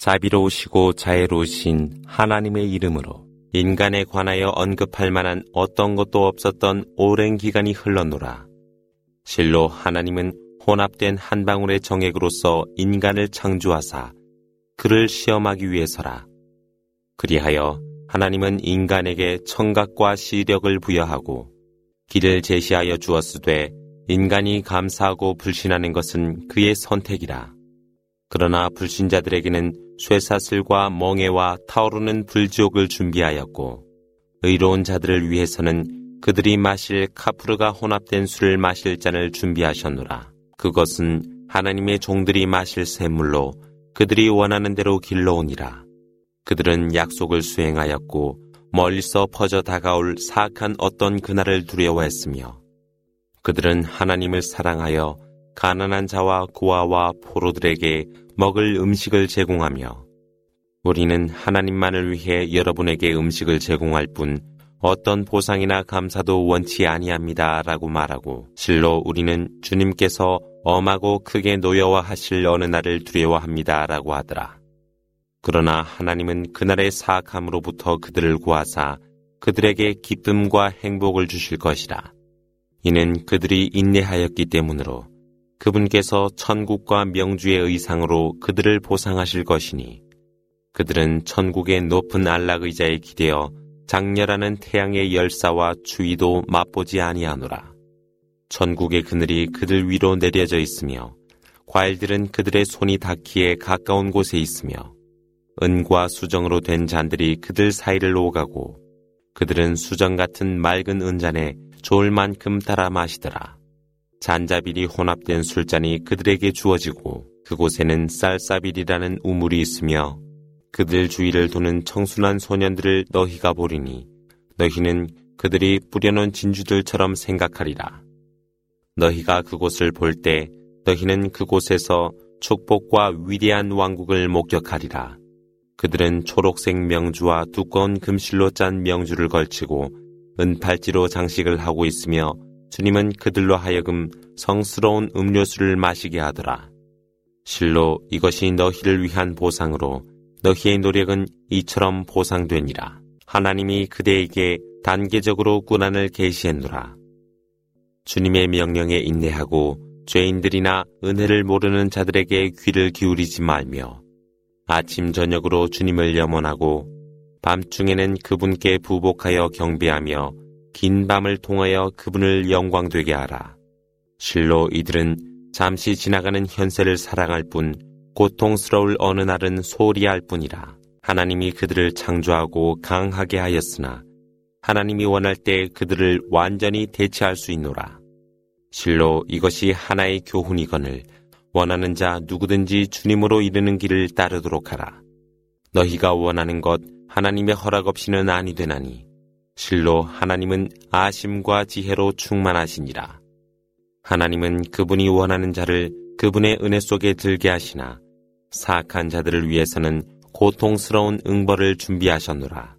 자비로우시고 자애로우신 하나님의 이름으로 인간에 관하여 언급할 만한 어떤 것도 없었던 오랜 기간이 흘러노라. 실로 하나님은 혼합된 한 방울의 정액으로서 인간을 창조하사 그를 시험하기 위해서라. 그리하여 하나님은 인간에게 청각과 시력을 부여하고 길을 제시하여 주었으되 인간이 감사하고 불신하는 것은 그의 선택이라. 그러나 불신자들에게는 쇠사슬과 멍에와 타오르는 불지옥을 준비하였고 의로운 자들을 위해서는 그들이 마실 카프르가 혼합된 술을 마실 잔을 준비하셨노라. 그것은 하나님의 종들이 마실 샘물로 그들이 원하는 대로 길러오니라. 그들은 약속을 수행하였고 멀리서 퍼져 다가올 사악한 어떤 그날을 두려워했으며 그들은 하나님을 사랑하여 가난한 자와 고아와 포로들에게 먹을 음식을 제공하며 우리는 하나님만을 위해 여러분에게 음식을 제공할 뿐 어떤 보상이나 감사도 원치 아니합니다 라고 말하고 실로 우리는 주님께서 엄하고 크게 노여워하실 어느 날을 두려워합니다 라고 하더라. 그러나 하나님은 그날의 사악함으로부터 그들을 구하사 그들에게 기쁨과 행복을 주실 것이라. 이는 그들이 인내하였기 때문으로 그분께서 천국과 명주의 의상으로 그들을 보상하실 것이니 그들은 천국의 높은 안락의자에 기대어 장렬하는 태양의 열사와 추위도 맛보지 아니하노라. 천국의 그늘이 그들 위로 내려져 있으며 과일들은 그들의 손이 닿기에 가까운 곳에 있으며 은과 수정으로 된 잔들이 그들 사이를 오가고 그들은 수정 같은 맑은 은잔에 좋을 만큼 따라 마시더라. 잔자빌이 혼합된 술잔이 그들에게 주어지고 그곳에는 쌀사빌이라는 우물이 있으며 그들 주위를 도는 청순한 소년들을 너희가 보리니 너희는 그들이 뿌려놓은 진주들처럼 생각하리라. 너희가 그곳을 볼 때 너희는 그곳에서 축복과 위대한 왕국을 목격하리라. 그들은 초록색 명주와 두꺼운 금실로 짠 명주를 걸치고 은팔찌로 장식을 하고 있으며 주님은 그들로 하여금 성스러운 음료수를 마시게 하더라. 실로 이것이 너희를 위한 보상으로 너희의 노력은 이처럼 보상되니라. 하나님이 그대에게 단계적으로 꾸난을 계시했노라. 주님의 명령에 인내하고 죄인들이나 은혜를 모르는 자들에게 귀를 기울이지 말며 아침 저녁으로 주님을 염원하고 밤중에는 그분께 부복하여 경배하며 긴 밤을 통하여 그분을 영광되게 하라. 실로 이들은 잠시 지나가는 현세를 사랑할 뿐 고통스러울 어느 날은 소홀히 할 뿐이라. 하나님이 그들을 창조하고 강하게 하였으나 하나님이 원할 때 그들을 완전히 대체할 수 있노라. 실로 이것이 하나의 교훈이거늘 원하는 자 누구든지 주님으로 이르는 길을 따르도록 하라. 너희가 원하는 것 하나님의 허락 없이는 아니 되나니 실로 하나님은 아심과 지혜로 충만하시니라. 하나님은 그분이 원하는 자를 그분의 은혜 속에 들게 하시나 사악한 자들을 위해서는 고통스러운 응벌을 준비하셨노라.